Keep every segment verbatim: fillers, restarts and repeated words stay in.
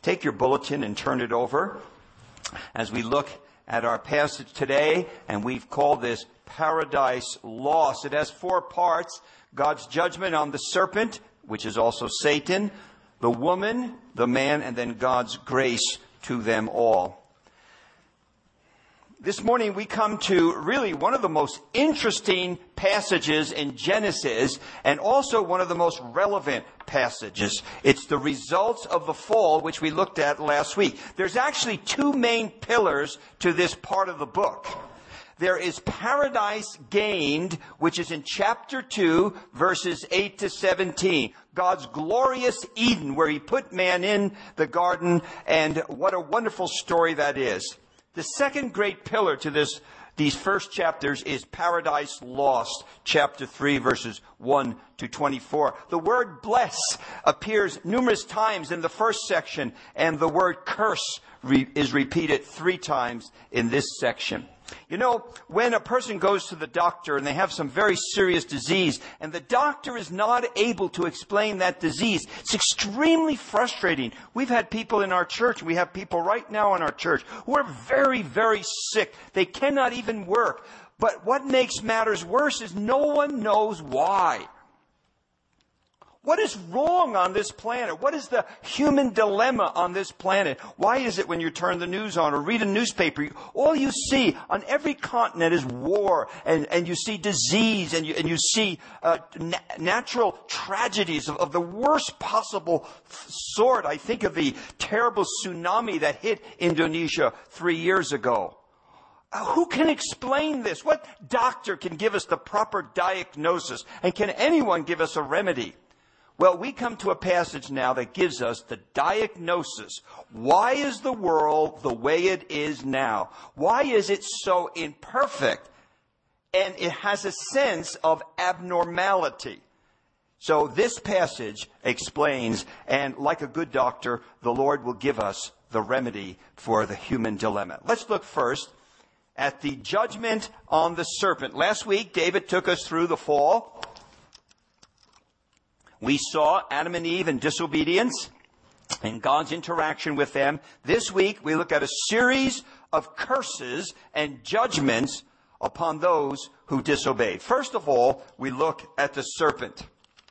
take your bulletin and turn it over as we look at our passage today, and we've called this Paradise Lost. It has four parts: God's judgment on the serpent, which is also Satan, the woman, the man, and then God's grace to them all. This morning we come to really one of the most interesting passages in Genesis, and also one of the most relevant passages. It's the results of the fall, which we looked at last week. There's actually two main pillars to this part of the book. There is paradise gained, which is in chapter two, verses eight to seventeen. God's glorious Eden, where he put man in the garden, and what a wonderful story that is. The second great pillar to this, these first chapters is Paradise Lost, chapter three, verses one to twenty-four. The word bless appears numerous times in the first section, and the word curse re- is repeated three times in this section. You know, when a person goes to the doctor and they have some very serious disease, and the doctor is not able to explain that disease, it's extremely frustrating. We've had people in our church, we have people right now in our church who are very, very sick. They cannot even work. But what makes matters worse is no one knows why. What is wrong on this planet? What is the human dilemma on this planet? Why is it when you turn the news on or read a newspaper, all you see on every continent is war, and, and you see disease, and you, and you see uh, na- natural tragedies of, of the worst possible sort. I think of the terrible tsunami that hit Indonesia three years ago. Uh, who can explain this? What doctor can give us the proper diagnosis? And can anyone give us a remedy? Well, we come to a passage now that gives us the diagnosis. Why is the world the way it is now? Why is it so imperfect? And it has a sense of abnormality. So this passage explains, and like a good doctor, the Lord will give us the remedy for the human dilemma. Let's look first at the judgment on the serpent. Last week, David took us through the fall. We saw Adam and Eve in disobedience and God's interaction with them. This week, we look at a series of curses and judgments upon those who disobeyed. First of all, we look at the serpent.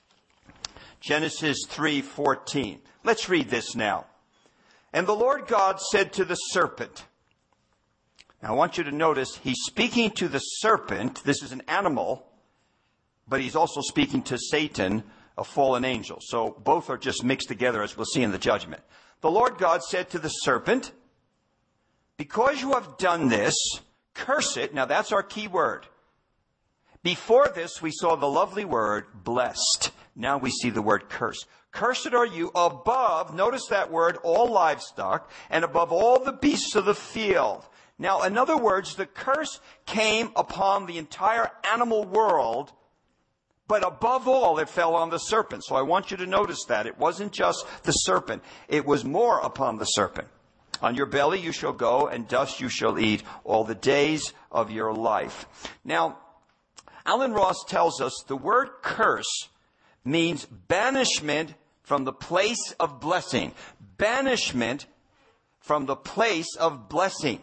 Genesis three fourteen. Let's read this now. And the Lord God said to the serpent. Now, I want you to notice he's speaking to the serpent. This is an animal, but he's also speaking to Satan, a fallen angel. So both are just mixed together, as we'll see in the judgment. The Lord God said to the serpent, because you have done this, curse it. Now that's our key word. Before this, we saw the lovely word blessed. Now we see the word curse. Cursed are you above, notice that word, all livestock, and above all the beasts of the field. Now, in other words, the curse came upon the entire animal world, but above all, it fell on the serpent. So I want you to notice that. It wasn't just the serpent. It was more upon the serpent. On your belly you shall go, and dust you shall eat all the days of your life. Now, Alan Ross tells us the word curse means banishment from the place of blessing. Banishment from the place of blessing.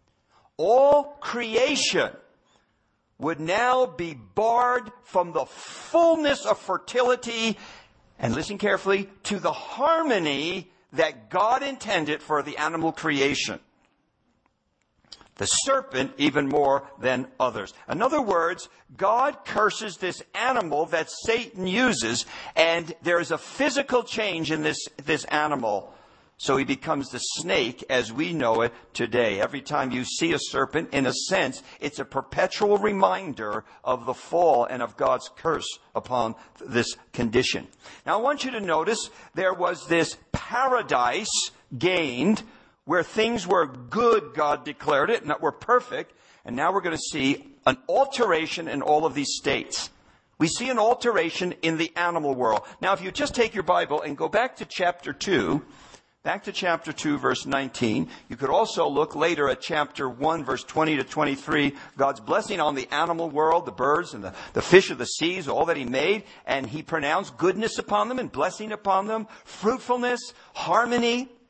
All creation would now be barred from the fullness of fertility, and listen carefully, to the harmony that God intended for the animal creation. The serpent even more than others. In other words, God curses this animal that Satan uses, and there is a physical change in this, this animal. So he becomes the snake as we know it today. Every time you see a serpent, in a sense, it's a perpetual reminder of the fall and of God's curse upon this condition. Now I want you to notice there was this paradise gained where things were good, God declared it, and were perfect. And now we're going to see an alteration in all of these states. We see an alteration in the animal world. Now if you just take your Bible and go back to chapter two, Back to chapter two, verse nineteen. You could also look later at chapter one, verse twenty to twenty-three. God's blessing on the animal world, the birds and the, the fish of the seas, all that he made. And he pronounced goodness upon them and blessing upon them, fruitfulness, harmony.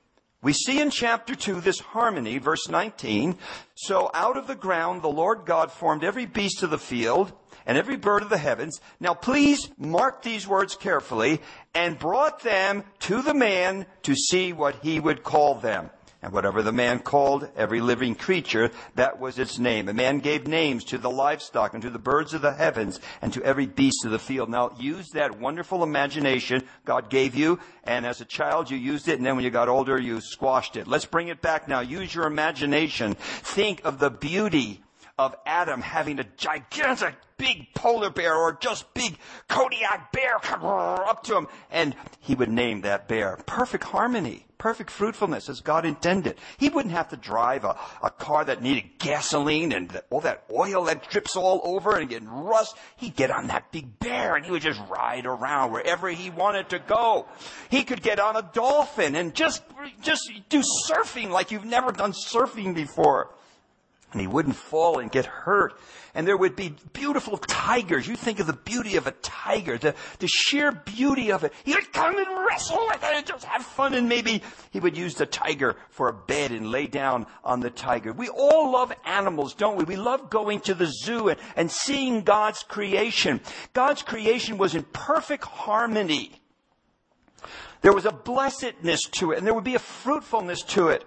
We see in chapter two this harmony, verse nineteen. So out of the ground the Lord God formed every beast of the field and every bird of the heavens. Now please mark these words carefully. And brought them to the man to see what he would call them. And whatever the man called every living creature, that was its name. The man gave names to the livestock and to the birds of the heavens and to every beast of the field. Now use that wonderful imagination God gave you. And as a child you used it, and then when you got older you squashed it. Let's bring it back now. Use your imagination. Think of the beauty of Adam having a gigantic big polar bear or just big Kodiak bear come up to him, and he would name that bear. Perfect harmony, perfect fruitfulness as God intended. He wouldn't have to drive a, a car that needed gasoline and all that oil that drips all over and get rust. He'd get on that big bear and he would just ride around wherever he wanted to go. He could get on a dolphin and just, just do surfing like you've never done surfing before. And he wouldn't fall and get hurt. And there would be beautiful tigers. You think of the beauty of a tiger, the, the sheer beauty of it. He would come and wrestle with it and just have fun. And maybe he would use the tiger for a bed and lay down on the tiger. We all love animals, don't we? We love going to the zoo and, and seeing God's creation. God's creation was in perfect harmony. There was a blessedness to it, and there would be a fruitfulness to it.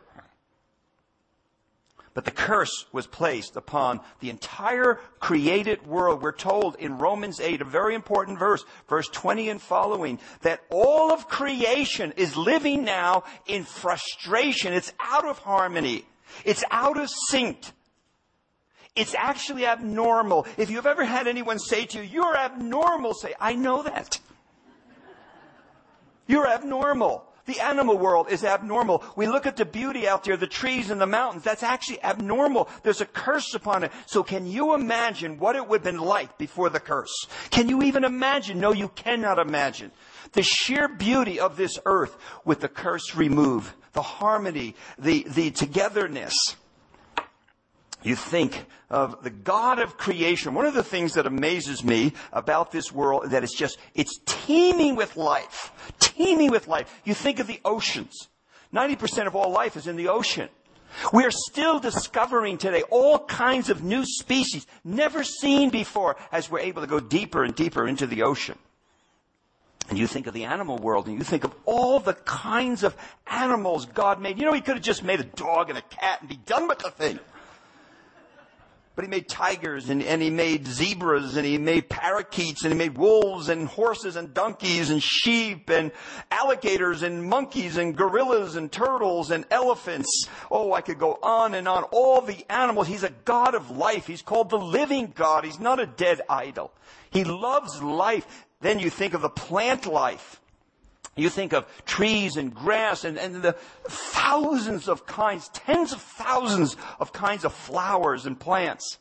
But the curse was placed upon the entire created world. We're told in Romans eight, a very important verse, verse twenty and following, that all of creation is living now in frustration. It's out of harmony. It's out of sync. It's actually abnormal. If you've ever had anyone say to you, "You're abnormal," say, "I know that. You're abnormal." The animal world is abnormal. We look at the beauty out there, the trees and the mountains. That's actually abnormal. There's a curse upon it. So can you imagine what it would have been like before the curse? Can you even imagine? No, you cannot imagine. The sheer beauty of this earth with the curse removed. The harmony, the, the togetherness. You think of the God of creation. One of the things that amazes me about this world, that it's just, it's teeming with life. Teeming with life. You think of the oceans. ninety percent of all life is in the ocean. We are still discovering today all kinds of new species never seen before as we're able to go deeper and deeper into the ocean. And you think of the animal world, and you think of all the kinds of animals God made. You know, he could have just made a dog and a cat and be done with the thing. But he made tigers, and, and he made zebras, and he made parakeets, and he made wolves, and horses, and donkeys, and sheep, and alligators, and monkeys, and gorillas, and turtles, and elephants. Oh, I could go on and on. All the animals. He's a God of life. He's called the living God. He's not a dead idol. He loves life. Then you think of the plant life. You think of trees and grass and, and the thousands of kinds, tens of thousands of kinds of flowers and plants.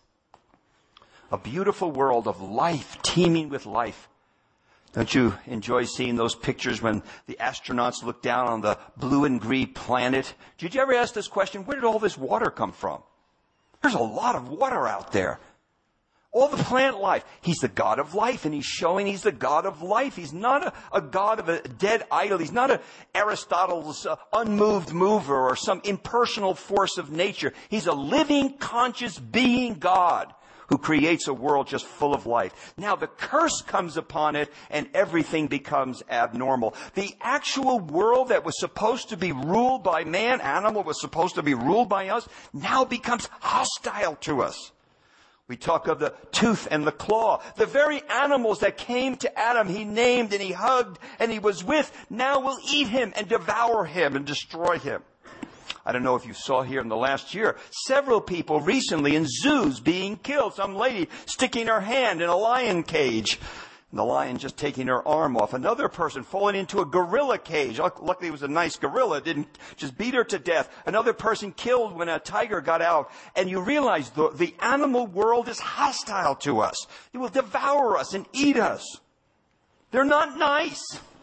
A beautiful world of life, teeming with life. Don't you enjoy seeing those pictures when the astronauts look down on the blue and green planet? Did you ever ask this question? Where did all this water come from? There's a lot of water out there. All the plant life. He's the God of life, and he's showing he's the God of life. He's not a, a God of a dead idol. He's not a Aristotle's uh, unmoved mover or some impersonal force of nature. He's a living, conscious being God who creates a world just full of life. Now the curse comes upon it, and everything becomes abnormal. The actual world that was supposed to be ruled by man, animal was supposed to be ruled by us, now becomes hostile to us. We talk of the tooth and the claw. The very animals that came to Adam, he named and he hugged and he was with, now will eat him and devour him and destroy him. I don't know if you saw here in the last year, several people recently in zoos being killed. Some lady sticking her hand in a lion cage. The lion just taking her arm off. Another person falling into a gorilla cage. Luckily it was a nice gorilla. It didn't just beat her to death. Another person killed when a tiger got out. And you realize the, the animal world is hostile to us. It will devour us and eat us. They're not nice.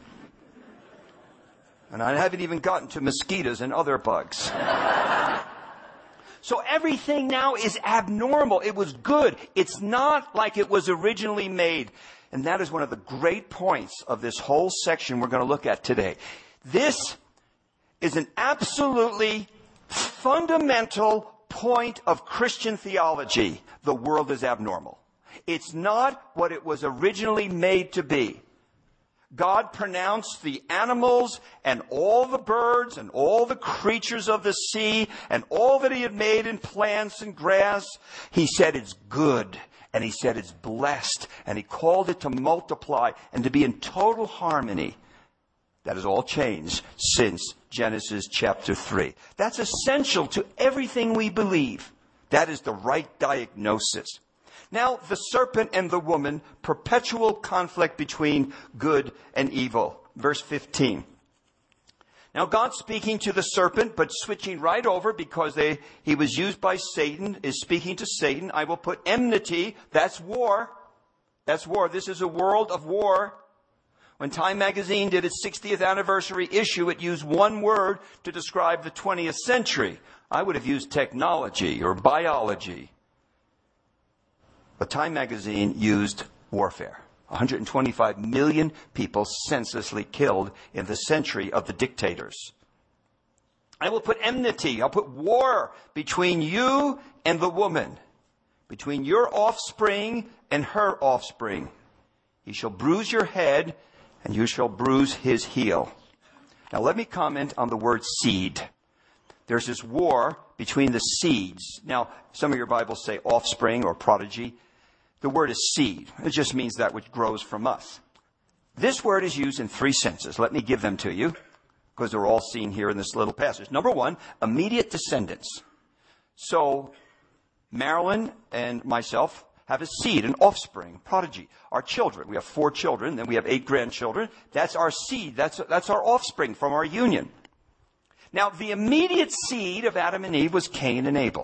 And I haven't even gotten to mosquitoes and other bugs. So everything now is abnormal. It was good. It's not like it was originally made. And that is one of the great points of this whole section we're going to look at today. This is an absolutely fundamental point of Christian theology. The world is abnormal. It's not what it was originally made to be. God pronounced the animals and all the birds and all the creatures of the sea and all that he had made in plants and grass. He said it's good, and he said it's blessed, and he called it to multiply and to be in total harmony. That has all changed since Genesis chapter three. That's essential to everything we believe. That is the right diagnosis. Now, the serpent and the woman, perpetual conflict between good and evil. Verse fifteen. Now, God speaking to the serpent, but switching right over because they, he was used by Satan, is speaking to Satan. I will put enmity. That's war. That's war. This is a world of war. When Time magazine did its sixtieth anniversary issue, it used one word to describe the twentieth century. I would have used technology or biology. But Time magazine used warfare. one hundred twenty-five million people senselessly killed in the century of the dictators. I will put enmity, I'll put war between you and the woman, between your offspring and her offspring. He shall bruise your head, and you shall bruise his heel. Now let me comment on the word seed. There's this war between the seeds. Now, some of your Bibles say offspring or prodigy. The word is seed. It just means that which grows from us. This word is used in three senses. Let me give them to you, because they're all seen here in this little passage. Number one, immediate descendants. So, Marilyn and myself have a seed, an offspring, prodigy. Our children, we have four children, then we have eight grandchildren. That's our seed. That's, that's our offspring from our union. Now, the immediate seed of Adam and Eve was Cain and Abel.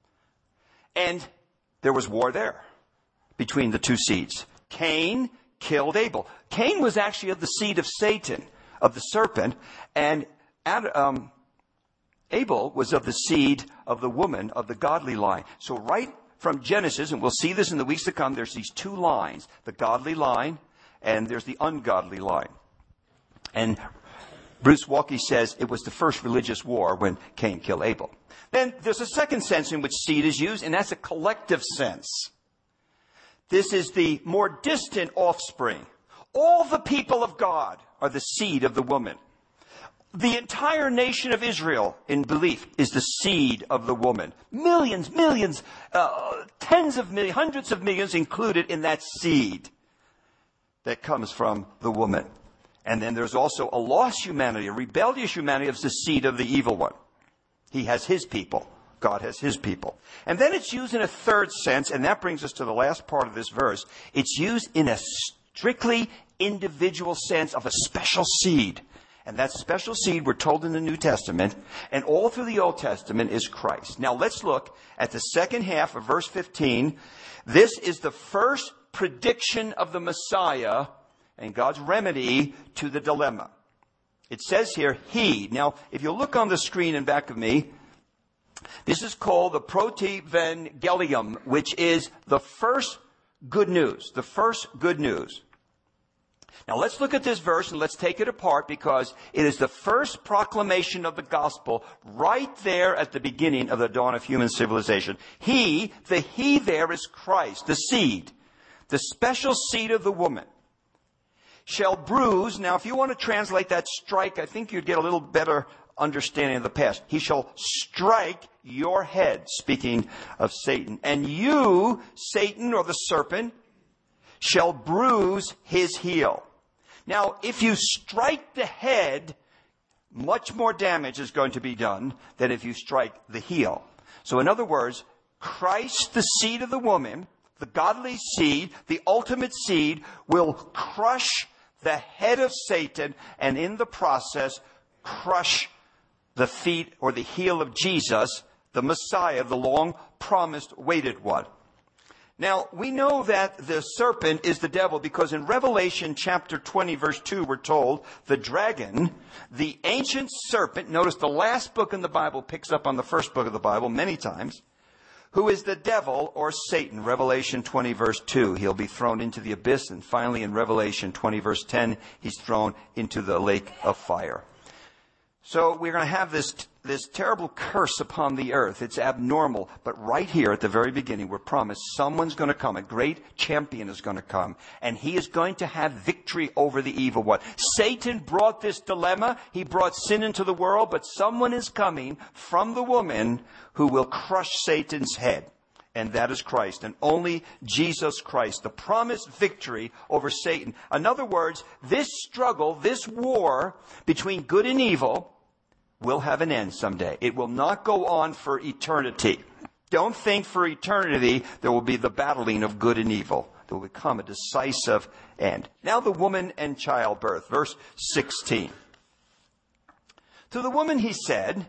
And there was war there between the two seeds. Cain killed Abel. Cain was actually of the seed of Satan, of the serpent, and Ad, um, Abel was of the seed of the woman, of the godly line. So right from Genesis, and we'll see this in the weeks to come, there's these two lines, the godly line and there's the ungodly line. And Bruce Walkie says it was the first religious war when Cain killed Abel. Then there's a second sense in which seed is used, and that's a collective sense. This is the more distant offspring. All the people of God are the seed of the woman. The entire nation of Israel, in belief, is the seed of the woman. Millions, millions, uh, tens of millions, hundreds of millions included in that seed that comes from the woman. And then there's also a lost humanity, a rebellious humanity of the seed of the evil one. He has his people. God has his people. And then it's used in a third sense, and that brings us to the last part of this verse. It's used in a strictly individual sense of a special seed. And that special seed, we're told in the New Testament, and all through the Old Testament, is Christ. Now let's look at the second half of verse fifteen. This is the first prediction of the Messiah and God's remedy to the dilemma. It says here, he. Now, if you look on the screen in back of me, this is called the Protovangelium, which is the first good news. The first good news. Now let's look at this verse and let's take it apart, because it is the first proclamation of the gospel right there at the beginning of the dawn of human civilization. He, the he there is Christ, the seed, the special seed of the woman, shall bruise. Now if you want to translate that strike, I think you'd get a little better understanding of the past. He shall strike your head, speaking of Satan. And you, Satan or the serpent, shall bruise his heel. Now, if you strike the head, much more damage is going to be done than if you strike the heel. So in other words, Christ, the seed of the woman, the godly seed, the ultimate seed, will crush the head of Satan, and in the process, crush the feet or the heel of Jesus, the Messiah, the long-promised, waited one. Now, we know that the serpent is the devil because in Revelation chapter twenty, verse two, we're told the dragon, the ancient serpent, notice the last book in the Bible picks up on the first book of the Bible many times, who is the devil or Satan. Revelation twenty, verse two, he'll be thrown into the abyss. And finally, in Revelation twenty, verse ten, he's thrown into the lake of fire. So we're going to have this, this terrible curse upon the earth. It's abnormal. But right here at the very beginning, we're promised someone's going to come. A great champion is going to come. And he is going to have victory over the evil one. Satan brought this dilemma. He brought sin into the world. But someone is coming from the woman who will crush Satan's head. And that is Christ. And only Jesus Christ. The promised victory over Satan. In other words, this struggle, this war between good and evil will have an end someday. It will not go on for eternity. Don't think for eternity there will be the battling of good and evil. There will come a decisive end. Now the woman and childbirth. Verse sixteen. To the woman he said,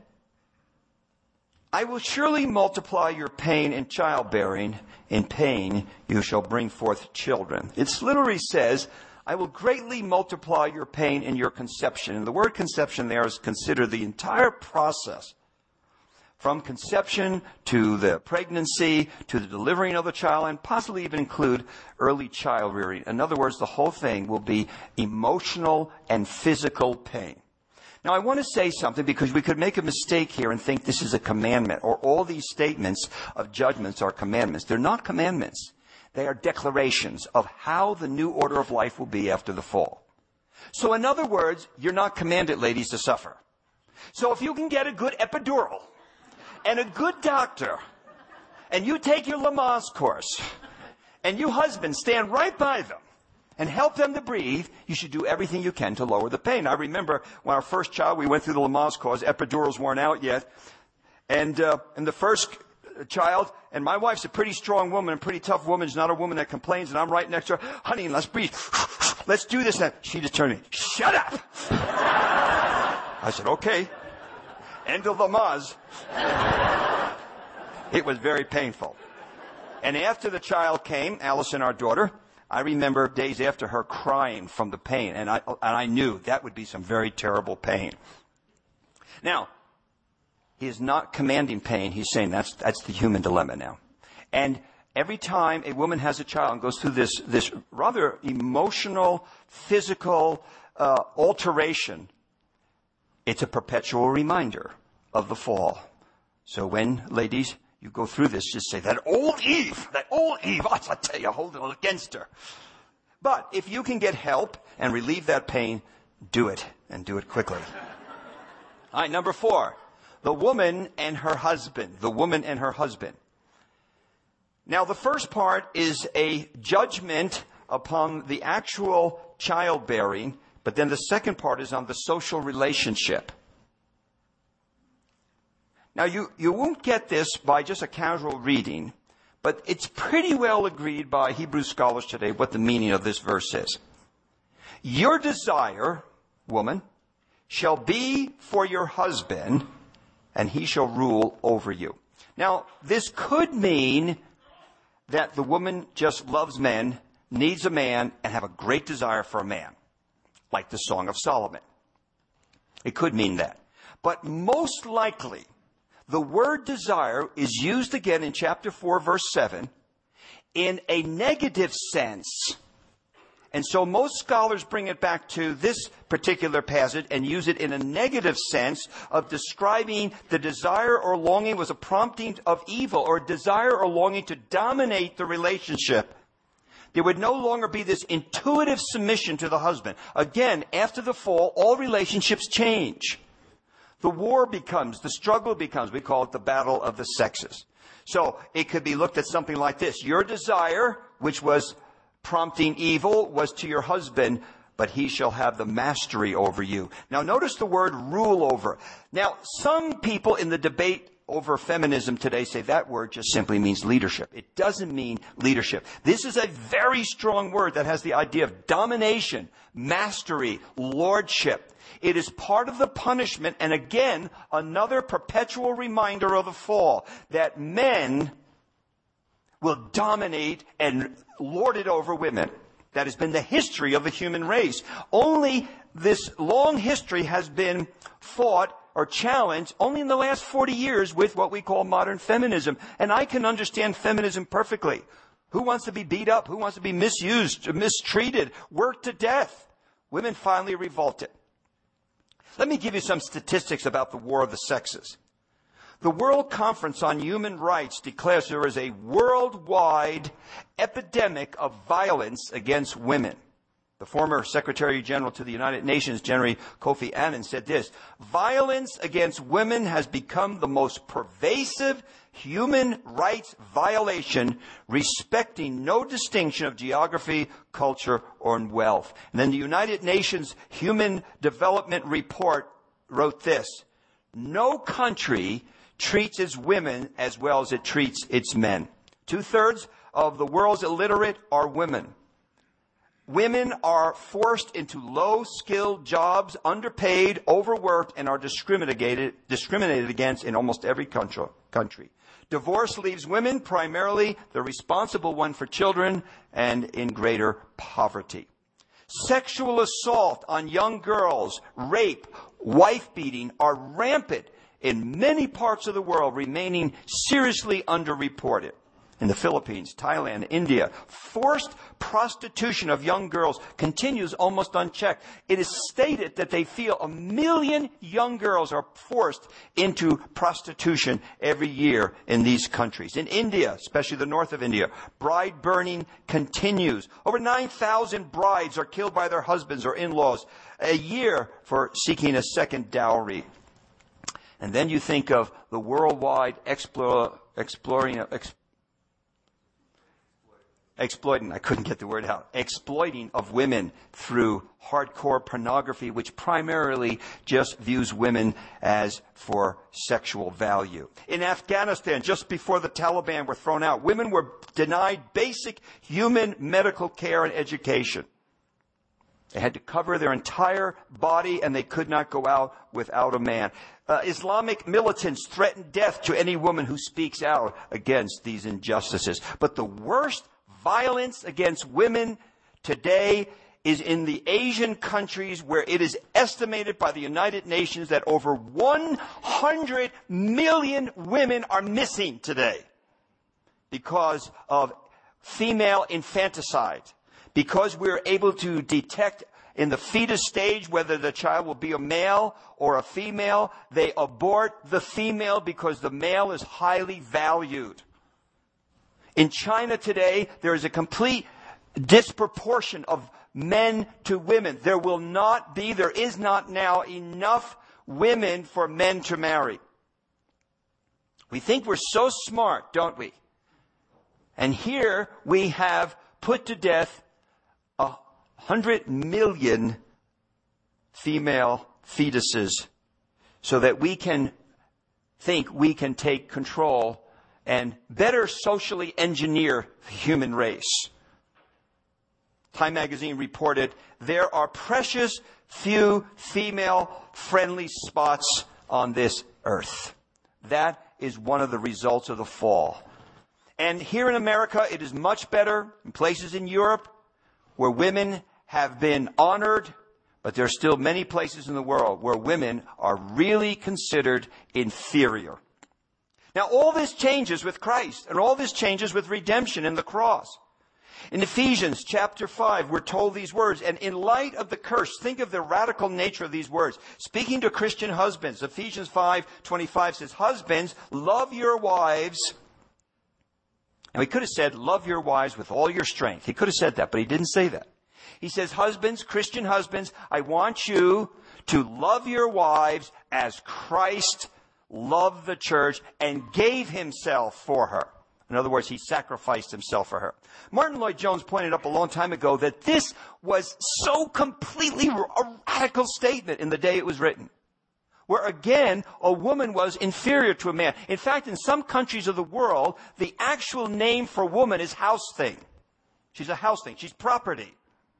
I will surely multiply your pain in childbearing. In pain you shall bring forth children. It literally says, I will greatly multiply your pain in your conception. And the word conception there is considered the entire process. From conception to the pregnancy, to the delivering of the child, and possibly even include early child rearing. In other words, the whole thing will be emotional and physical pain. Now, I want to say something because we could make a mistake here and think this is a commandment, or all these statements of judgments are commandments. They're not commandments. They are declarations of how the new order of life will be after the fall. So in other words, you're not commanded, ladies, to suffer. So if you can get a good epidural and a good doctor, and you take your Lamaze course, and you husbands stand right by them and help them to breathe, you should do everything you can to lower the pain. I remember when our first child, we went through the Lamaze course, epidurals weren't out yet, and, uh, and the first child, and my wife's a pretty strong woman, a pretty tough woman. She's not a woman that complains, and I'm right next to her. Honey, let's breathe. Let's do this now. She just turned to me. Shut up! I said, okay. End of Lamaze. It was very painful. And after the child came, Allison, our daughter, I remember days after her crying from the pain, and I, and I knew that would be some very terrible pain. Now, he is not commanding pain. He's saying that's, that's the human dilemma now. And every time a woman has a child and goes through this, this rather emotional, physical uh, alteration, it's a perpetual reminder of the fall. So when, ladies, you go through this, just say, that old Eve, that old Eve, I tell you, hold it against her. But if you can get help and relieve that pain, do it, and do it quickly. All right, number four. The woman and her husband. The woman and her husband. Now, the first part is a judgment upon the actual childbearing, but then the second part is on the social relationship. Now, you, you won't get this by just a casual reading, but it's pretty well agreed by Hebrew scholars today what the meaning of this verse is. Your desire, woman, shall be for your husband, and he shall rule over you. Now, this could mean that the woman just loves men, needs a man, and have a great desire for a man, like the Song of Solomon. It could mean that. But most likely, the word desire is used again in chapter four, verse seven, in a negative sense. And so most scholars bring it back to this particular passage and use it in a negative sense of describing the desire or longing was a prompting of evil, or desire or longing to dominate the relationship. There would no longer be this intuitive submission to the husband. Again, after the fall, all relationships change. The war becomes, the struggle becomes, we call it the battle of the sexes. So it could be looked at something like this. Your desire, which was prompting evil, was to your husband, but he shall have the mastery over you. Now notice the word rule over. Now some people in the debate over feminism today say that word just simply means leadership. It doesn't mean leadership. This is a very strong word that has the idea of domination, mastery, lordship. It is part of the punishment, and again, another perpetual reminder of the fall, that men will dominate and lord it over women. That has been the history of the human race. Only this long history has been fought or challenged only in the last forty years with what we call modern feminism. And I can understand feminism perfectly. Who wants to be beat up? Who wants to be misused, mistreated, worked to death? Women finally revolted. Let me give you some statistics about the war of the sexes. The World Conference on Human Rights declares there is a worldwide epidemic of violence against women. The former Secretary General to the United Nations, General Kofi Annan, said this: violence against women has become the most pervasive human rights violation, respecting no distinction of geography, culture, or wealth. And then the United Nations Human Development Report wrote this: no country treats its women as well as it treats its men. Two-thirds of the world's illiterate are women. Women are forced into low-skilled jobs, underpaid, overworked, and are discriminated, discriminated against in almost every country. Divorce leaves women primarily the responsible one for children and in greater poverty. Sexual assault on young girls, rape, wife-beating are rampant in many parts of the world, remaining seriously underreported. In the Philippines, Thailand, India, forced prostitution of young girls continues almost unchecked. It is stated that they feel a million young girls are forced into prostitution every year in these countries. In India, especially the north of India, bride burning continues. Over nine thousand brides are killed by their husbands or in-laws a year for seeking a second dowry. And then you think of the worldwide explore, exploring, ex, exploiting, I couldn't get the word out, exploiting of women through hardcore pornography, which primarily just views women as for sexual value. In Afghanistan, just before the Taliban were thrown out, women were denied basic human medical care and education. They had to cover their entire body, and they could not go out without a man. Uh, Islamic militants threaten death to any woman who speaks out against these injustices. But the worst violence against women today is in the Asian countries, where it is estimated by the United Nations that over one hundred million women are missing today because of female infanticide. Because we're able to detect in the fetus stage whether the child will be a male or a female, they abort the female because the male is highly valued. In China today, there is a complete disproportion of men to women. There will not be, there is not now enough women for men to marry. We think we're so smart, don't we? And here we have put to death a hundred million female fetuses so that we can think we can take control and better socially engineer the human race. Time magazine reported there are precious few female-friendly spots on this earth. That is one of the results of the fall. And here in America, it is much better. In places in Europe where women have been honored, but there are still many places in the world where women are really considered inferior. Now, all this changes with Christ, and all this changes with redemption and the cross. In Ephesians chapter five, we're told these words, and in light of the curse, think of the radical nature of these words. Speaking to Christian husbands, Ephesians five twenty-five says, husbands, love your wives. And he could have said, love your wives with all your strength. He could have said that, but he didn't say that. He says, husbands, Christian husbands, I want you to love your wives as Christ loved the church and gave himself for her. In other words, he sacrificed himself for her. Martin Lloyd-Jones pointed up a long time ago that this was so completely a radical statement in the day it was written, where again, a woman was inferior to a man. In fact, in some countries of the world, the actual name for woman is house thing. She's a house thing. She's property.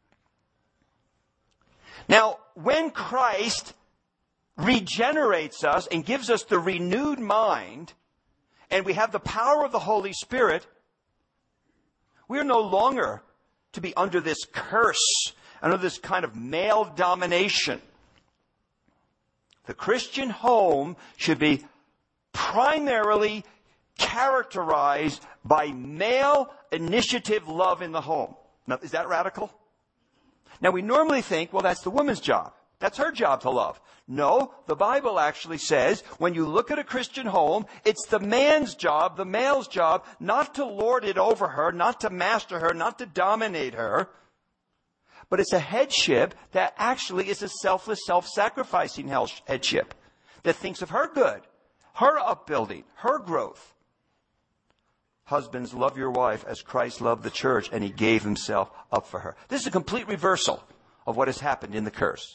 Now, when Christ regenerates us and gives us the renewed mind, and we have the power of the Holy Spirit, we are no longer to be under this curse, under this kind of male domination. The Christian home should be primarily characterized by male initiative love in the home. Now, is that radical? Now, we normally think, well, that's the woman's job. That's her job to love. No, the Bible actually says when you look at a Christian home, it's the man's job, the male's job, not to lord it over her, not to master her, not to dominate her. But it's a headship that actually is a selfless, self-sacrificing headship that thinks of her good, her upbuilding, her growth. Husbands, love your wife as Christ loved the church and he gave himself up for her. This is a complete reversal of what has happened in the curse.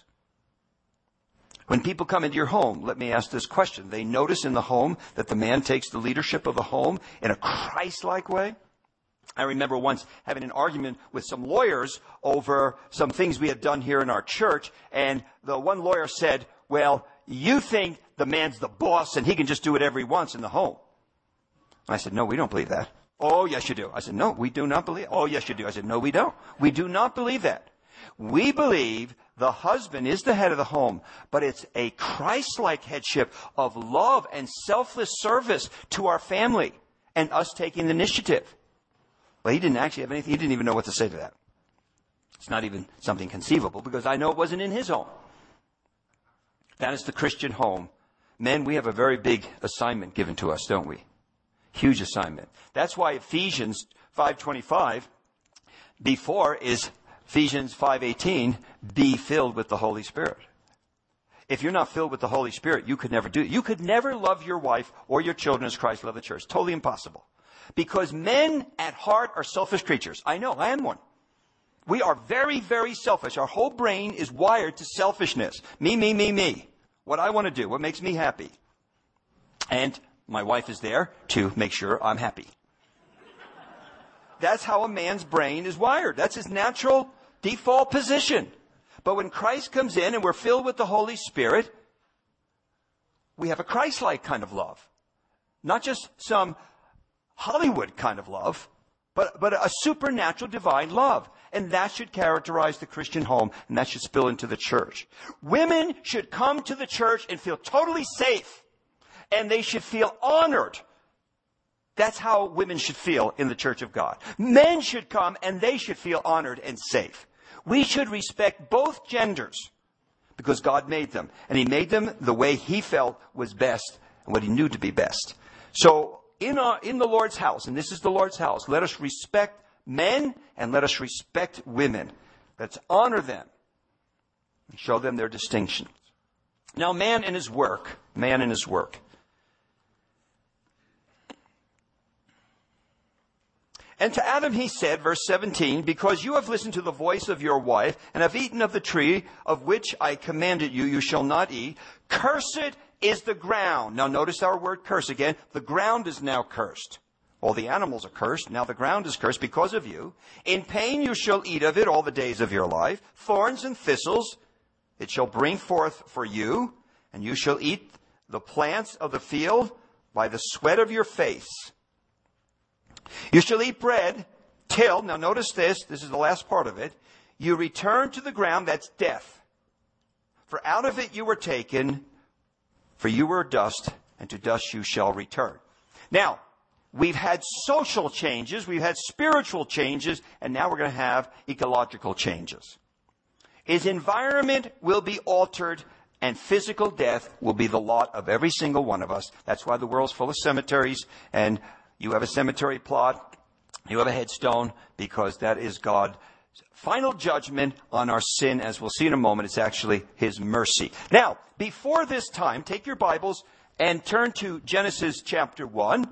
When people come into your home, let me ask this question. They notice in the home that the man takes the leadership of the home in a Christ-like way? I remember once having an argument with some lawyers over some things we had done here in our church, and the one lawyer said, well, you think the man's the boss and he can just do whatever he wants in the home. I said, no, we don't believe that. Oh, yes, you do. I said, no, we do not believe. Oh, yes, you do. I said, no, we don't. We do not believe that. We believe the husband is the head of the home, but it's a Christ-like headship of love and selfless service to our family and us taking the initiative. Well, he didn't actually have anything. He didn't even know what to say to that. It's not even something conceivable because I know it wasn't in his home. That is the Christian home. Men, we have a very big assignment given to us, don't we? Huge assignment. That's why Ephesians five twenty-five before is Ephesians five eighteen, be filled with the Holy Spirit. If you're not filled with the Holy Spirit, you could never do it. You could never love your wife or your children as Christ loved the church. Totally impossible. Because men at heart are selfish creatures. I know, I am one. We are very, very selfish. Our whole brain is wired to selfishness. Me, me, me, me. What I want to do, what makes me happy. And my wife is there to make sure I'm happy. That's how a man's brain is wired. That's his natural default position. But when Christ comes in and we're filled with the Holy Spirit, we have a Christ-like kind of love. Not just some Hollywood kind of love, but, but a supernatural divine love. And that should characterize the Christian home, and that should spill into the church. Women should come to the church and feel totally safe, and they should feel honored. That's how women should feel in the church of God. Men should come and they should feel honored and safe. We should respect both genders because God made them. And he made them the way he felt was best and what he knew to be best. So in, our, in the Lord's house, and this is the Lord's house, let us respect men and let us respect women. Let's honor them and show them their distinctions. Now, man in his work, man in his work. And to Adam he said, verse seventeen, because you have listened to the voice of your wife and have eaten of the tree of which I commanded you, you shall not eat. Cursed is the ground. Now notice our word curse again. The ground is now cursed. All the animals are cursed. Now the ground is cursed because of you. In pain you shall eat of it all the days of your life. Thorns and thistles it shall bring forth for you. And you shall eat the plants of the field by the sweat of your face. You shall eat bread till, now notice this, this is the last part of it, you return to the ground, that's death. For out of it you were taken, for you were dust, and to dust you shall return. Now, we've had social changes, we've had spiritual changes, and now we're going to have ecological changes. His environment will be altered, and physical death will be the lot of every single one of us. That's why the world's full of cemeteries, and you have a cemetery plot, you have a headstone, because that is God's final judgment on our sin. As we'll see in a moment, it's actually his mercy. Now, before this time, take your Bibles and turn to Genesis chapter one.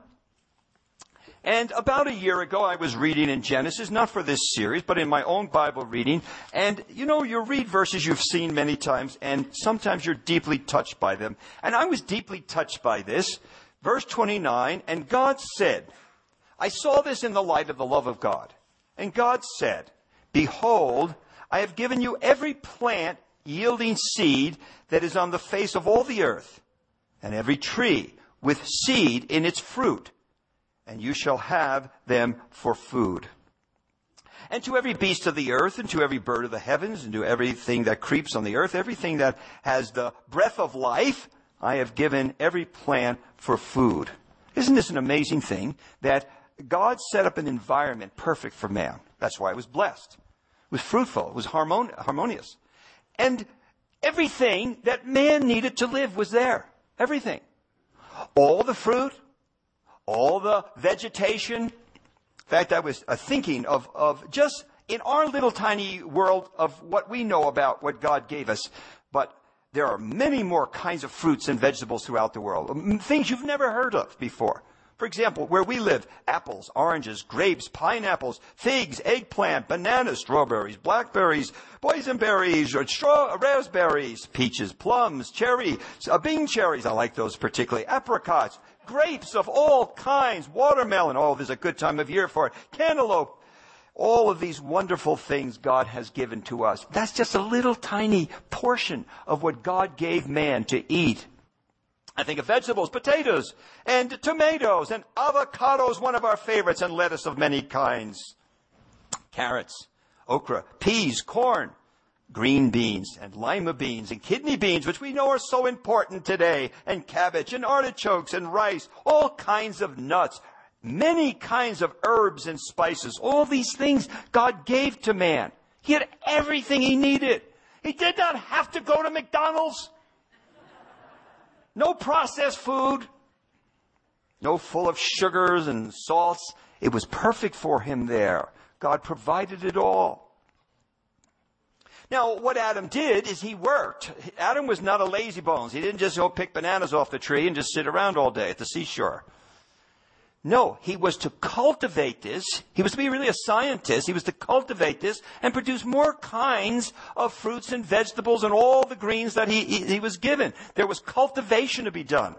And about a year ago, I was reading in Genesis, not for this series, but in my own Bible reading. And, you know, you read verses you've seen many times, and sometimes you're deeply touched by them. And I was deeply touched by this. Verse twenty-nine, and God said, I saw this in the light of the love of God. And God said, behold, I have given you every plant yielding seed that is on the face of all the earth, and every tree with seed in its fruit, and you shall have them for food. And to every beast of the earth, and to every bird of the heavens, and to everything that creeps on the earth, everything that has the breath of life, I have given every plant for food. Isn't this an amazing thing that God set up an environment perfect for man? That's why it was blessed. It was fruitful. It was harmon- harmonious. And Everything that man needed to live was there. Everything. All the fruit, all the vegetation. In fact, I was uh, thinking of, of just in our little tiny world of what we know about what God gave us. But there are many more kinds of fruits and vegetables throughout the world. Things you've never heard of before. For example, where we live, apples, oranges, grapes, pineapples, figs, eggplant, bananas, strawberries, blackberries, boysenberries, straw, raspberries, peaches, plums, cherry, uh, bean cherries, I like those particularly, apricots, grapes of all kinds, watermelon, oh, there's a good time of year for it, cantaloupe. All of these wonderful things God has given to us. That's just a little tiny portion of what God gave man to eat. I think of vegetables, potatoes, and tomatoes, and avocados, one of our favorites, and lettuce of many kinds. Carrots, okra, peas, corn, green beans, and lima beans, and kidney beans, which we know are so important today, and cabbage, and artichokes, and rice, all kinds of nuts, many kinds of herbs and spices. All these things God gave to man. He had everything he needed. He did not have to go to McDonald's. No processed food. No full of sugars and salts. It was perfect for him there. God provided it all. Now, what Adam did is he worked. Adam was not a lazy bones. He didn't just go pick bananas off the tree and just sit around all day at the seashore. No, he was to cultivate this. He was to be really a scientist. He was to cultivate this and produce more kinds of fruits and vegetables and all the greens that he, he, he was given. There was cultivation to be done.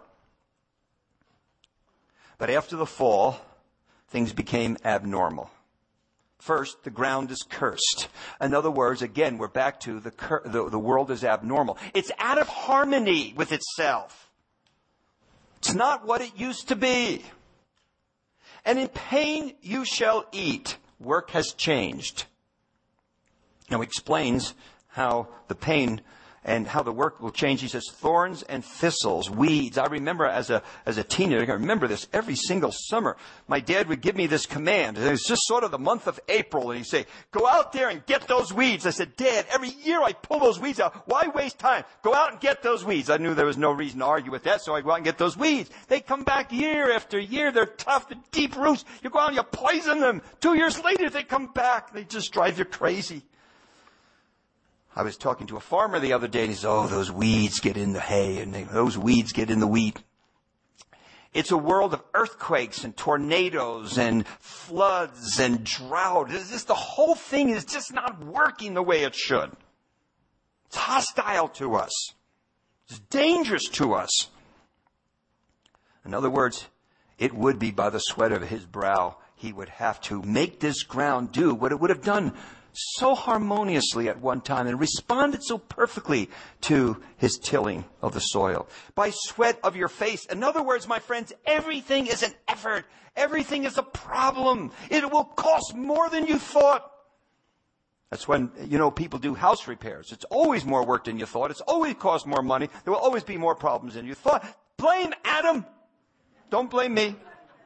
But after the fall, things became abnormal. First, the ground is cursed. In other words, again, we're back to the, cur- the, the world is abnormal. It's out of harmony with itself. It's not what it used to be. And in pain you shall eat. Work has changed. Now he explains how the pain and how the work will change. He says, thorns and thistles, weeds. I remember as a as a teenager, I remember this every single summer. My dad would give me this command. It was just sort of the month of April. And he'd say, go out there and get those weeds. I said, Dad, every year I pull those weeds out. Why waste time? Go out and get those weeds. I knew there was no reason to argue with that, so I go out and get those weeds. They come back year after year. They're tough, the deep roots. You go out and you poison them. Two years later, they come back. They just drive you crazy. I was talking to a farmer the other day, and he said, oh, those weeds get in the hay, and they, those weeds get in the wheat. It's a world of earthquakes and tornadoes and floods and drought. It's just, the whole thing is just not working the way it should. It's hostile to us. It's dangerous to us. In other words, it would be by the sweat of his brow he would have to make this ground do what it would have done so harmoniously at one time and responded so perfectly to his tilling of the soil. By sweat of your face. In other words, my friends, everything is an effort. Everything is a problem. It will cost more than you thought. That's when, you know, people do house repairs. It's always more work than you thought. It's always cost more money. There will always be more problems than you thought. Blame Adam. Don't blame me.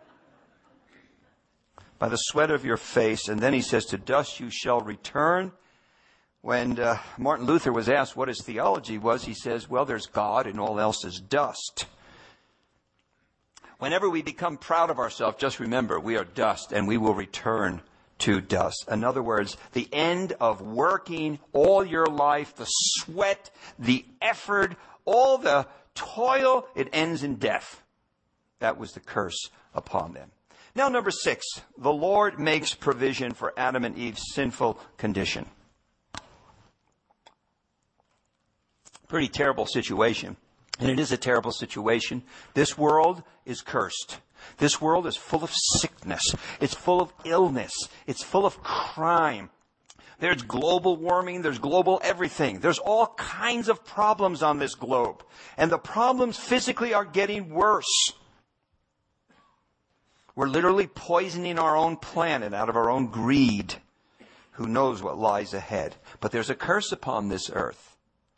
By the sweat of your face. And then he says, to dust you shall return. When uh, Martin Luther was asked what his theology was, he says, well, there's God and all else is dust. Whenever we become proud of ourselves, just remember, we are dust and we will return to dust. In other words, the end of working all your life, the sweat, the effort, all the toil, it ends in death. That was the curse upon them. Now, number six, the Lord makes provision for Adam and Eve's sinful condition. Pretty terrible situation. And it is a terrible situation. This world is cursed. This world is full of sickness. It's full of illness. It's full of crime. There's global warming. There's global everything. There's all kinds of problems on this globe. And the problems physically are getting worse. We're literally poisoning our own planet out of our own greed. Who knows what lies ahead? But there's a curse upon this earth.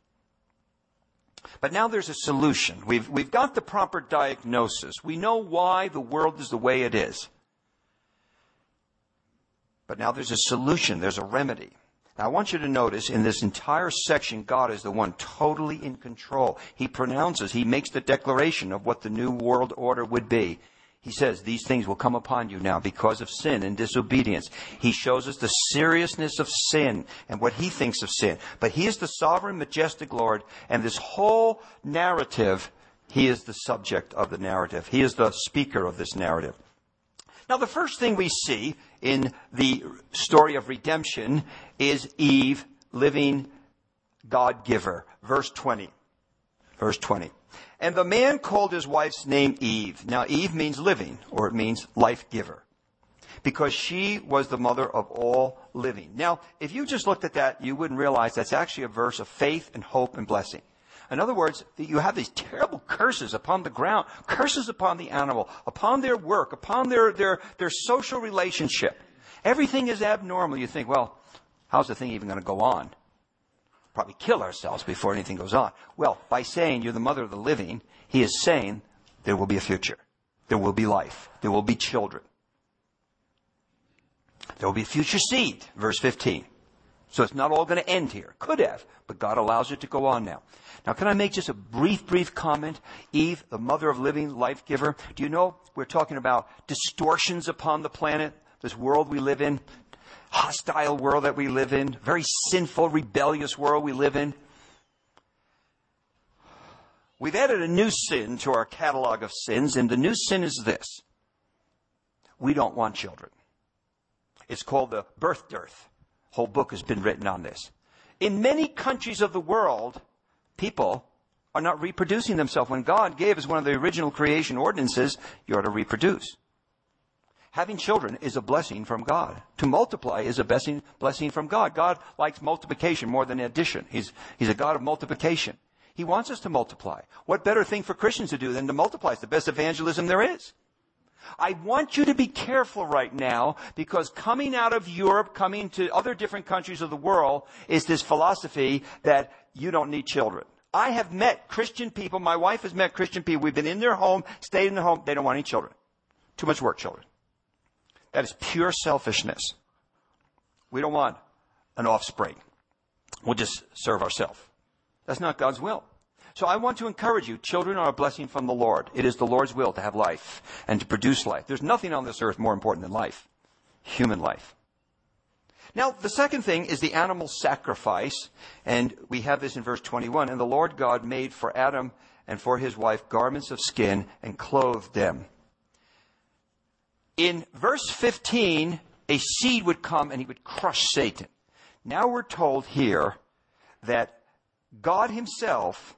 But now there's a solution. We've, we've got the proper diagnosis. We know why the world is the way it is. But now there's a solution. There's a remedy. Now, I want you to notice in this entire section, God is the one totally in control. He pronounces, he makes the declaration of what the new world order would be. He says, these things will come upon you now because of sin and disobedience. He shows us the seriousness of sin and what he thinks of sin. But he is the sovereign, majestic Lord, and this whole narrative, he is the subject of the narrative. He is the speaker of this narrative. Now, the first thing we see in the story of redemption is Eve living God-giver. Verse twenty. Verse twenty. And the man called his wife's name Eve. Now, Eve means living, or it means life-giver, because she was the mother of all living. Now, if you just looked at that, you wouldn't realize that's actually a verse of faith and hope and blessing. In other words, you have these terrible curses upon the ground, curses upon the animal, upon their work, upon their, their, their social relationship. Everything is abnormal. You think, well, how's the thing even going to go on? Probably kill ourselves before anything goes on. Well, by saying you're the mother of the living, he is saying there will be a future. There will be life. There will be children. There will be future seed, verse fifteen. So it's not all going to end here. Could have, but God allows it to go on now. Now, can I make just a brief, brief comment? Eve, the mother of living, life giver. Do you know we're talking about distortions upon the planet, this world we live in? Hostile world that we live in, very sinful, rebellious world we live in. We've added a new sin to our catalog of sins, and the new sin is this. We don't want children. It's called the birth dearth. A whole book has been written on this. In many countries of the world, people are not reproducing themselves. When God gave as one of the original creation ordinances, you are to reproduce. Having children is a blessing from God. To multiply is a blessing, blessing from God. God likes multiplication more than addition. He's, he's a God of multiplication. He wants us to multiply. What better thing for Christians to do than to multiply? It's the best evangelism there is. I want you to be careful right now, because coming out of Europe, coming to other different countries of the world, is this philosophy that you don't need children. I have met Christian people. My wife has met Christian people. We've been in their home, stayed in their home. They don't want any children. Too much work, children. That is pure selfishness. We don't want an offspring. We'll just serve ourselves. That's not God's will. So I want to encourage you. Children are a blessing from the Lord. It is the Lord's will to have life and to produce life. There's nothing on this earth more important than life. Human life. Now, the second thing is the animal sacrifice. And we have this in verse twenty-one. And the Lord God made for Adam and for his wife garments of skin and clothed them. In verse fifteen, a seed would come and he would crush Satan. Now we're told here that God himself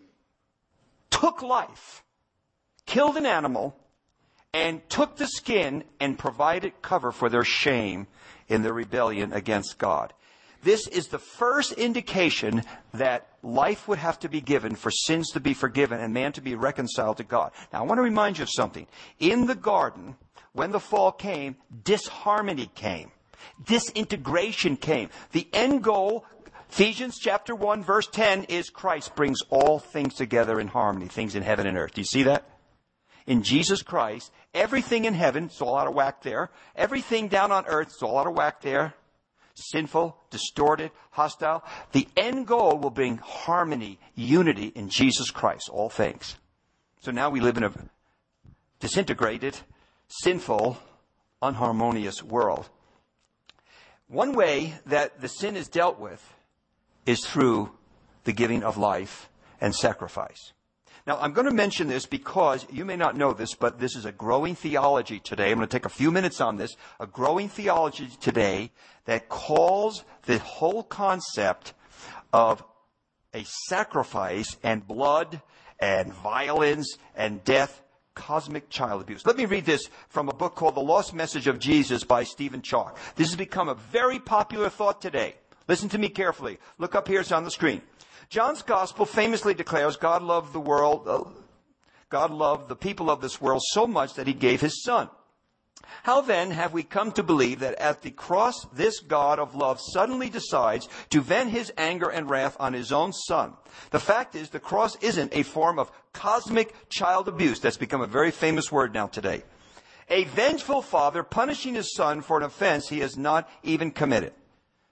took life, killed an animal, and took the skin and provided cover for their shame in their rebellion against God. This is the first indication that life would have to be given for sins to be forgiven and man to be reconciled to God. Now, I want to remind you of something. In the garden, when the fall came, disharmony came. Disintegration came. The end goal, Ephesians chapter one, verse ten, is Christ brings all things together in harmony, things in heaven and earth. Do you see that? In Jesus Christ, everything in heaven, it's all out of whack there. Everything down on earth, it's all out of whack there. Sinful, distorted, hostile. The end goal will bring harmony, unity in Jesus Christ, all things. So now we live in a disintegrated, sinful, unharmonious world. One way that the sin is dealt with is through the giving of life and sacrifice. Now, I'm going to mention this because you may not know this, but this is a growing theology today. I'm going to take a few minutes on this. A growing theology today that calls the whole concept of a sacrifice and blood and violence and death cosmic child abuse. Let me read this from a book called The Lost Message of Jesus by Stephen Chalk. This has become a very popular thought today. Listen to me carefully. Look up here, it's on the screen. John's gospel famously declares God loved the world, uh, God loved the people of this world so much that he gave his son. How then have we come to believe that at the cross this God of love suddenly decides to vent his anger and wrath on his own son? The fact is, the cross isn't a form of cosmic child abuse. That's become a very famous word now today. A vengeful father punishing his son for an offense he has not even committed.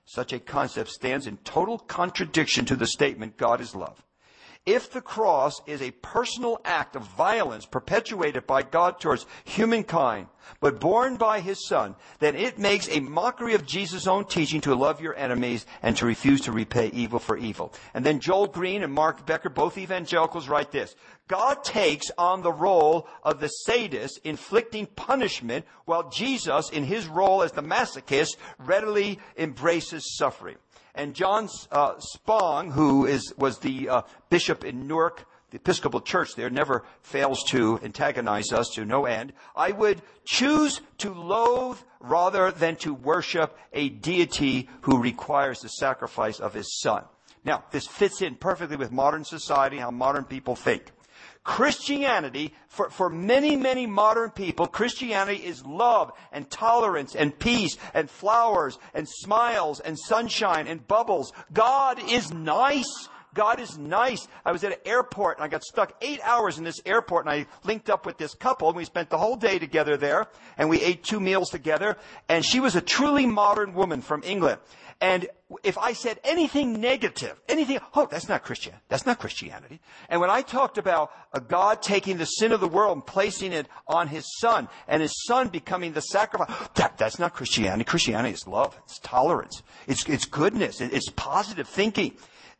Such a concept stands in total contradiction to the statement, God is love. If the cross is a personal act of violence perpetuated by God towards humankind, but borne by his Son, then it makes a mockery of Jesus' own teaching to love your enemies and to refuse to repay evil for evil. And then Joel Green and Mark Becker, both evangelicals, write this. God takes on the role of the sadist, inflicting punishment, while Jesus, in his role as the masochist, readily embraces suffering. And John uh, Spong, who is was the uh, bishop in Newark, the Episcopal Church there, never fails to antagonize us to no end. I would choose to loathe rather than to worship a deity who requires the sacrifice of his Son. Now, this fits in perfectly with modern society, how modern people think. Christianity, for, for many, many modern people, Christianity is love and tolerance and peace and flowers and smiles and sunshine and bubbles. God is nice. God is nice. I was at an airport and I got stuck eight hours in this airport and I linked up with this couple and we spent the whole day together there and we ate two meals together, and she was a truly modern woman from England. And if I said anything negative, anything, oh, that's not Christian. That's not Christianity. And when I talked about a God taking the sin of the world and placing it on his Son, and his Son becoming the sacrifice, that, that's not Christianity. Christianity is love. It's tolerance. It's, it's goodness. It's positive thinking.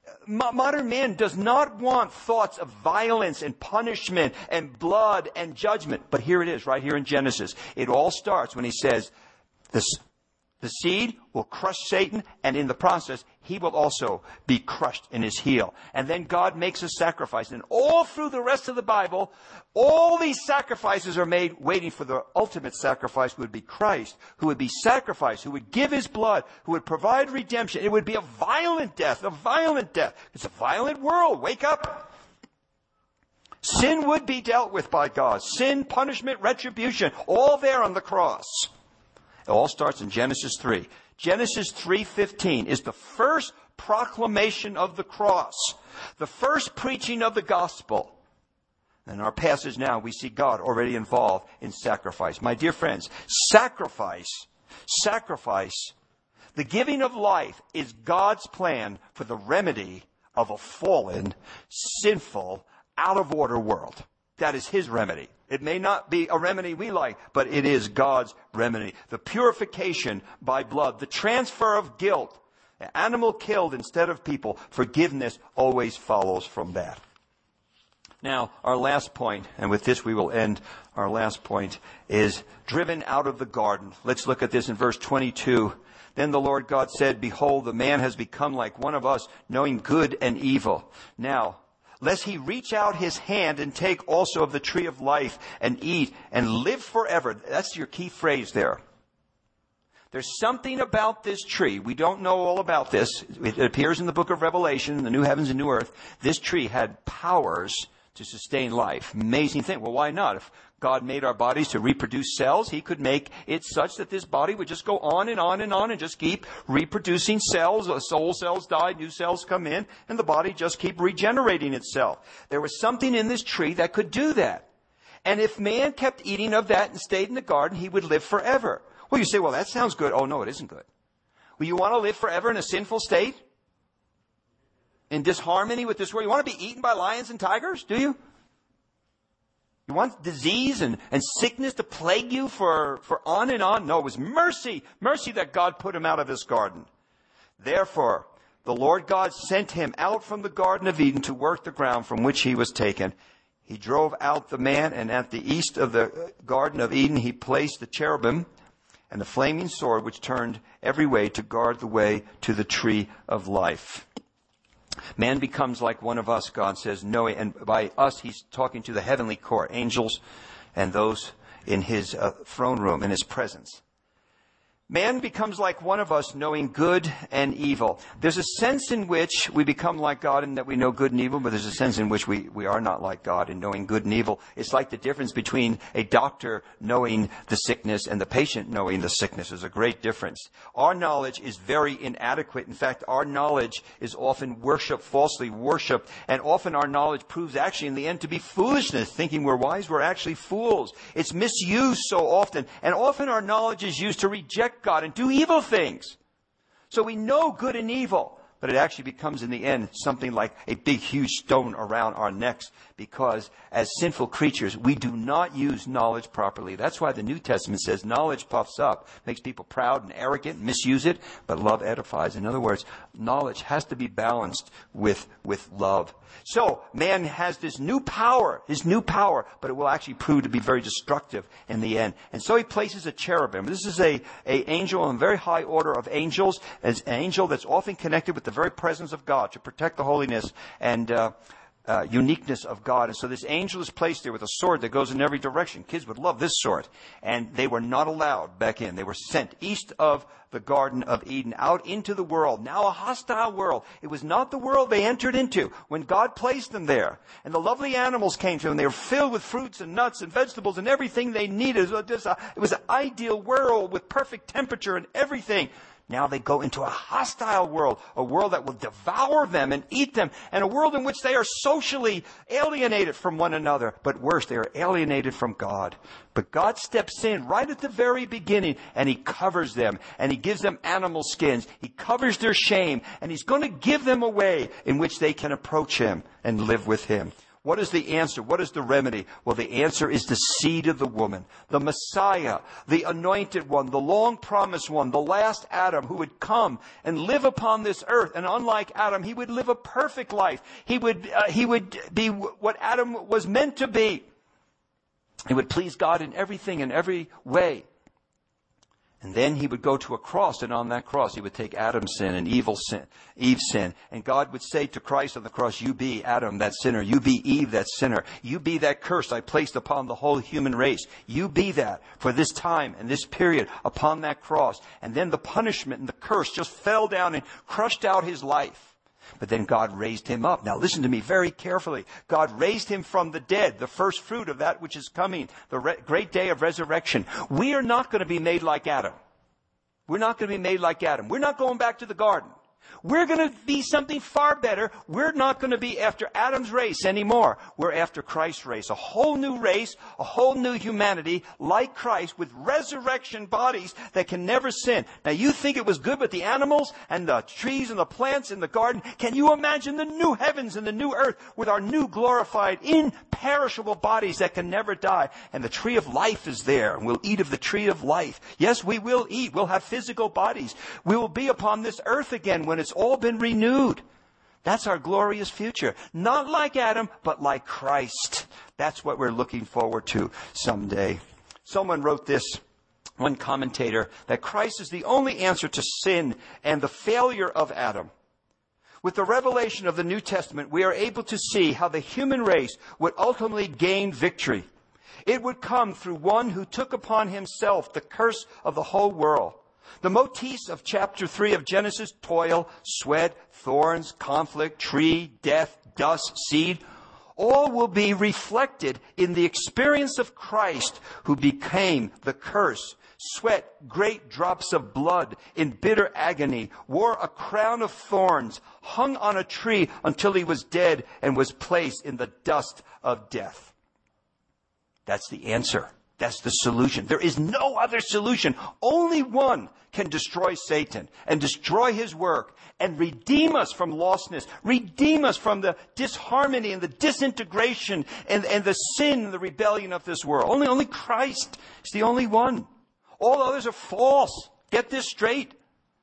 Modern man does not want thoughts of violence and punishment and blood and judgment. But here it is, right here in Genesis. It all starts when he says, this, the seed will crush Satan, and in the process, he will also be crushed in his heel. And then God makes a sacrifice. And all through the rest of the Bible, all these sacrifices are made waiting for the ultimate sacrifice, who would be Christ, who would be sacrificed, who would give his blood, who would provide redemption. It would be a violent death, a violent death. It's a violent world. Wake up. Sin would be dealt with by God. Sin, punishment, retribution, all there on the cross. It all starts in Genesis three. Genesis three fifteen is the first proclamation of the cross, the first preaching of the gospel. In our passage now, we see God already involved in sacrifice. My dear friends, sacrifice, sacrifice, the giving of life is God's plan for the remedy of a fallen, sinful, out-of-order world. That is his remedy. It may not be a remedy we like, but it is God's remedy. The purification by blood, the transfer of guilt, an animal killed instead of people, forgiveness always follows from that. Now, our last point, and with this we will end, our last point is driven out of the garden. Let's look at this in verse twenty-two. Then the Lord God said, behold, the man has become like one of us, knowing good and evil. Now, lest he reach out his hand and take also of the tree of life and eat and live forever. That's your key phrase there. There's something about this tree. We don't know all about this. It appears in the book of Revelation, the new heavens and new earth. This tree had powers to sustain life. Amazing thing. Well, why not? If God made our bodies to reproduce cells, he could make it such that this body would just go on and on and on and just keep reproducing cells. Soul cells die, new cells come in, and the body just keep regenerating itself. There was something in this tree that could do that. And if man kept eating of that and stayed in the garden, he would live forever. Well, you say, well, that sounds good. Oh, no, it isn't good. Well, you want to live forever in a sinful state? In disharmony with this world? You want to be eaten by lions and tigers? Do you? You want disease and, and sickness to plague you for, for on and on? No, it was mercy. Mercy that God put him out of his garden. Therefore, the Lord God sent him out from the Garden of Eden to work the ground from which he was taken. He drove out the man, and at the east of the Garden of Eden he placed the cherubim and the flaming sword which turned every way to guard the way to the tree of life. Man becomes like one of us, God says, knowing, and by us he's talking to the heavenly court, angels and those in his uh, throne room, in his presence. Man becomes like one of us, knowing good and evil. There's a sense in which we become like God in that we know good and evil, but there's a sense in which we, we are not like God in knowing good and evil. It's like the difference between a doctor knowing the sickness and the patient knowing the sickness. There's a great difference. Our knowledge is very inadequate. In fact, our knowledge is often worshipped, falsely worshipped, and often our knowledge proves actually in the end to be foolishness. Thinking we're wise, we're actually fools. It's misused so often, and often our knowledge is used to reject God and do evil things. So we know good and evil. But it actually becomes, in the end, something like a big, huge stone around our necks, because as sinful creatures, we do not use knowledge properly. That's why the New Testament says knowledge puffs up, makes people proud and arrogant, misuse it, but love edifies. In other words, knowledge has to be balanced with, with love. So, man has this new power, his new power, but it will actually prove to be very destructive in the end. And so he places a cherubim. This is a, a angel in a very high order of angels, as an angel that's often connected with the very presence of God to protect the holiness and uh, uh, uniqueness of God. And so this angel is placed there with a sword that goes in every direction. Kids would love this sword. And they were not allowed back in. They were sent east of the Garden of Eden, out into the world, now a hostile world. It was not the world they entered into when God placed them there. And the lovely animals came to them. They were filled with fruits and nuts and vegetables and everything they needed. It was, a, it was an ideal world with perfect temperature and everything. Now they go into a hostile world, a world that will devour them and eat them, and a world in which they are socially alienated from one another. But worse, they are alienated from God. But God steps in right at the very beginning, and He covers them, and He gives them animal skins. He covers their shame, and He's going to give them a way in which they can approach Him and live with Him. What is the answer? What is the remedy? Well, the answer is the seed of the woman, the Messiah, the anointed one, the long-promised one, the last Adam who would come and live upon this earth. And unlike Adam, he would live a perfect life. He would, uh, he would be what Adam was meant to be. He would please God in everything, in every way. And then he would go to a cross, and on that cross he would take Adam's sin and evil sin, Eve's sin. And God would say to Christ on the cross, you be Adam, that sinner. You be Eve, that sinner. You be that curse I placed upon the whole human race. You be that for this time and this period upon that cross. And then the punishment and the curse just fell down and crushed out his life. But then God raised him up. Now listen to me very carefully. God raised him from the dead, the first fruit of that which is coming, the re- great day of resurrection. We are not going to be made like Adam. We're not going to be made like Adam. We're not going back to the garden. We're going to be something far better. We're not going to be after Adam's race anymore. We're after Christ's race. A whole new race, a whole new humanity like Christ with resurrection bodies that can never sin. Now you think it was good with the animals and the trees and the plants in the garden. Can you imagine the new heavens and the new earth with our new glorified, imperishable bodies that can never die? And the tree of life is there, and we'll eat of the tree of life. Yes, we will eat. We'll have physical bodies. We will be upon this earth again when it's all been renewed. That's our glorious future. Not like Adam, but like Christ. That's what we're looking forward to someday. Someone wrote this, one commentator, that Christ is the only answer to sin and the failure of Adam. With the revelation of the New Testament, we are able to see how the human race would ultimately gain victory. It would come through one who took upon himself the curse of the whole world. The motifs of chapter three of Genesis, toil, sweat, thorns, conflict, tree, death, dust, seed, all will be reflected in the experience of Christ who became the curse, sweat great drops of blood in bitter agony, wore a crown of thorns, hung on a tree until he was dead and was placed in the dust of death. That's the answer. That's the solution. There is no other solution. Only one can destroy Satan and destroy his work and redeem us from lostness, redeem us from the disharmony and the disintegration and, and the sin and the rebellion of this world. Only, only Christ is the only one. All others are false. Get this straight.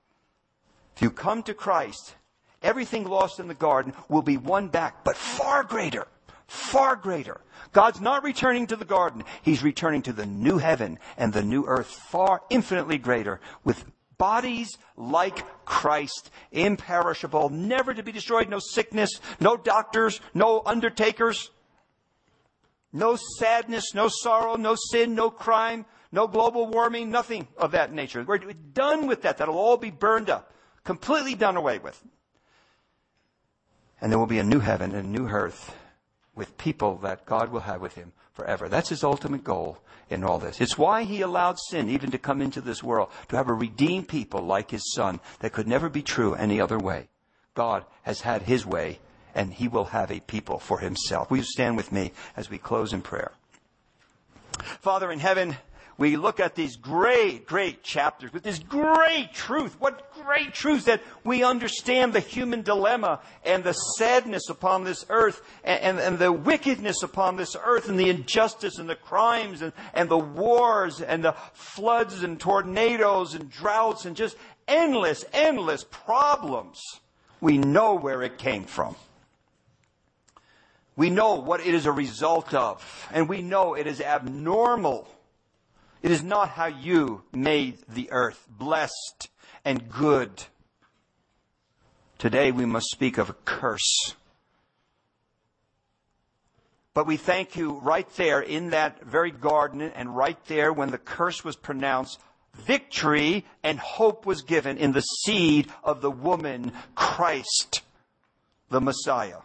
If you come to Christ, everything lost in the garden will be won back, but far greater. Far greater. God's not returning to the garden. He's returning to the new heaven and the new earth, far infinitely greater, with bodies like Christ, imperishable, never to be destroyed, no sickness, no doctors, no undertakers, no sadness, no sorrow, no sin, no crime, no global warming, nothing of that nature. We're done with that. That'll all be burned up, completely done away with. And there will be a new heaven and a new earth, with people that God will have with him forever. That's his ultimate goal in all this. It's why he allowed sin even to come into this world, to have a redeemed people like his son that could never be true any other way. God has had his way, and he will have a people for himself. Will you stand with me as we close in prayer? Father in heaven, we look at these great, great chapters with this great truth. What great truth that we understand the human dilemma and the sadness upon this earth and, and, and the wickedness upon this earth and the injustice and the crimes and, and the wars and the floods and tornadoes and droughts and just endless, endless problems. We know where it came from. We know what it is a result of, and we know it is abnormal. It is not how you made the earth blessed and good. Today we must speak of a curse. But we thank you right there in that very garden, and right there when the curse was pronounced, victory and hope was given in the seed of the woman, Christ, the Messiah.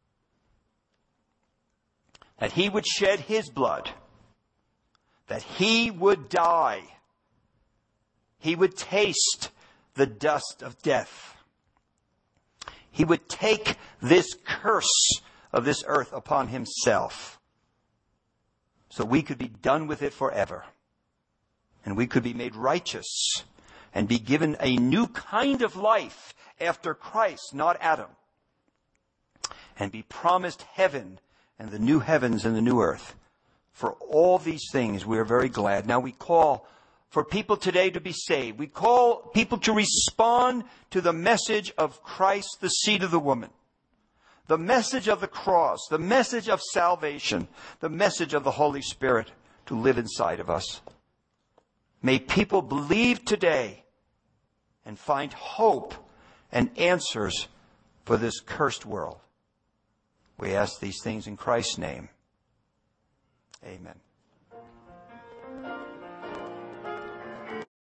That he would shed his blood, that he would die, he would taste the dust of death. He would take this curse of this earth upon himself so we could be done with it forever. And we could be made righteous and be given a new kind of life after Christ, not Adam. And be promised heaven and the new heavens and the new earth. For all these things, we are very glad. Now we call for people today to be saved. We call people to respond to the message of Christ, the seed of the woman. The message of the cross, the message of salvation, the message of the Holy Spirit to live inside of us. May people believe today and find hope and answers for this cursed world. We ask these things in Christ's name. Amen.